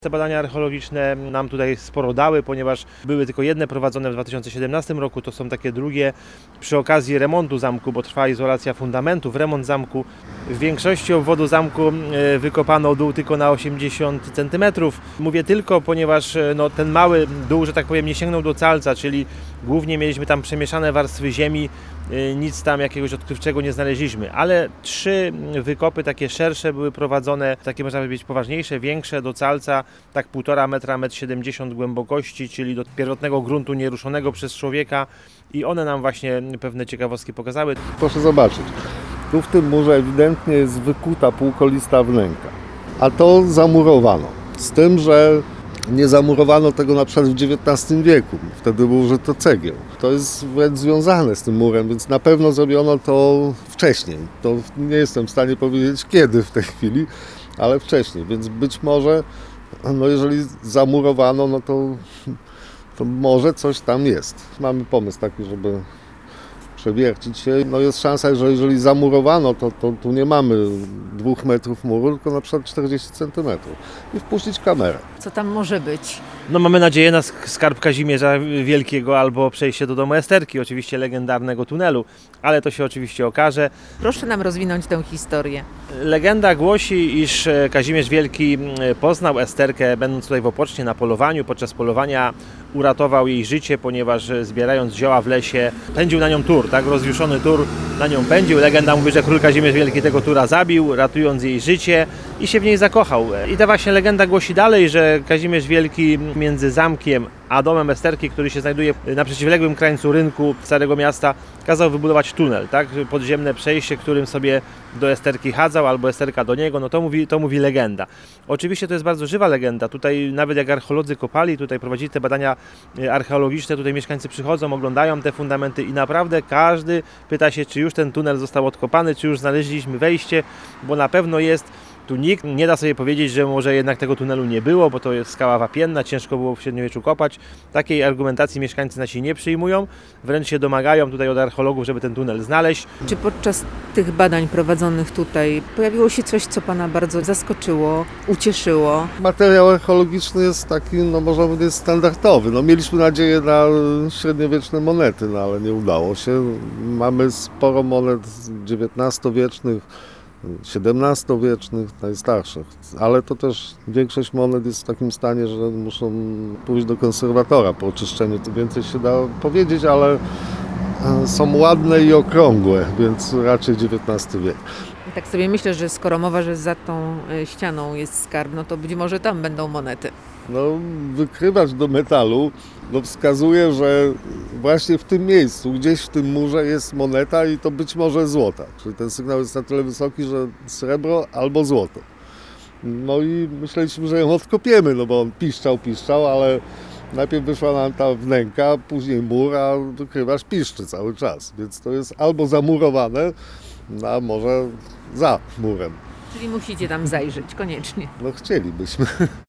Te badania archeologiczne nam tutaj sporo dały, ponieważ były tylko jedne prowadzone w 2017 roku, to są takie drugie przy okazji remontu zamku, bo trwa izolacja fundamentów, remont zamku. W większości obwodu zamku wykopano dół tylko na 80 cm. Mówię tylko, ponieważ ten mały dół, że tak powiem, nie sięgnął do calca, czyli głównie mieliśmy tam przemieszane warstwy ziemi, nic tam jakiegoś odkrywczego nie znaleźliśmy, ale 3 wykopy takie szersze były prowadzone, takie można powiedzieć poważniejsze, większe do calca, tak 1,5 metra, 1,70 m głębokości, czyli do pierwotnego gruntu nieruszonego przez człowieka i one nam właśnie pewne ciekawostki pokazały. Proszę zobaczyć, tu w tym murze ewidentnie jest wykuta półkolista wnęka, a to zamurowano, z tym, że nie zamurowano tego na przykład w XIX wieku, wtedy było użyto cegieł. To jest wręcz związane z tym murem, więc na pewno zrobiono to wcześniej. To nie jestem w stanie powiedzieć kiedy w tej chwili, ale wcześniej, więc być może, jeżeli zamurowano, to może coś tam jest. Mamy pomysł taki, żeby przewiercić się. Jest szansa, że jeżeli zamurowano, to tu nie mamy 2 metrów muru, tylko na przykład 40 cm i wpuścić kamerę. Co tam może być? Mamy nadzieję na skarb Kazimierza Wielkiego albo przejście do domu Esterki, oczywiście legendarnego tunelu, ale to się oczywiście okaże. Proszę nam rozwinąć tę historię. Legenda głosi, iż Kazimierz Wielki poznał Esterkę, będąc tutaj w Opocznie na polowaniu. Podczas polowania uratował jej życie, ponieważ zbierając zioła w lesie pędził na nią tur, tak? Rozjuszony tur na nią pędził. Legenda mówi, że król Kazimierz Wielki tego tura zabił, ratując jej życie i się w niej zakochał. I ta właśnie legenda głosi dalej, że Kazimierz Wielki między zamkiem a domem Esterki, który się znajduje na przeciwległym krańcu rynku Starego Miasta, kazał wybudować tunel, tak? Podziemne przejście, którym sobie do Esterki chadzał, albo Esterka do niego, to mówi legenda. Oczywiście to jest bardzo żywa legenda. Tutaj nawet jak archeolodzy kopali, tutaj prowadzili te badania archeologiczne, tutaj mieszkańcy przychodzą, oglądają te fundamenty i naprawdę każdy pyta się, czy już ten tunel został odkopany, czy już znaleźliśmy wejście, bo na pewno jest. Tu nikt nie da sobie powiedzieć, że może jednak tego tunelu nie było, bo to jest skała wapienna, ciężko było w średniowieczu kopać. Takiej argumentacji mieszkańcy nasi nie przyjmują, wręcz się domagają tutaj od archeologów, żeby ten tunel znaleźć. Czy podczas tych badań prowadzonych tutaj pojawiło się coś, co Pana bardzo zaskoczyło, ucieszyło? Materiał archeologiczny jest taki, można powiedzieć, standardowy. Mieliśmy nadzieję na średniowieczne monety, ale nie udało się. Mamy sporo monet XIX-wiecznych, XVII-wiecznych, najstarszych, ale to też większość monet jest w takim stanie, że muszą pójść do konserwatora po oczyszczeniu. To więcej się da powiedzieć, ale są ładne i okrągłe, więc raczej XIX wiek. Tak sobie myślę, że skoro mowa, że za tą ścianą jest skarb, to być może tam będą monety. Wykrywacz do metalu wskazuje, że właśnie w tym miejscu, gdzieś w tym murze jest moneta i to być może złota. Czyli ten sygnał jest na tyle wysoki, że srebro albo złoto. I myśleliśmy, że ją odkopiemy, bo on piszczał, ale najpierw wyszła nam ta wnęka, później mur, a wykrywacz piszczy cały czas. Więc to jest albo zamurowane, a może za murem. Czyli musicie tam zajrzeć, koniecznie. Chcielibyśmy.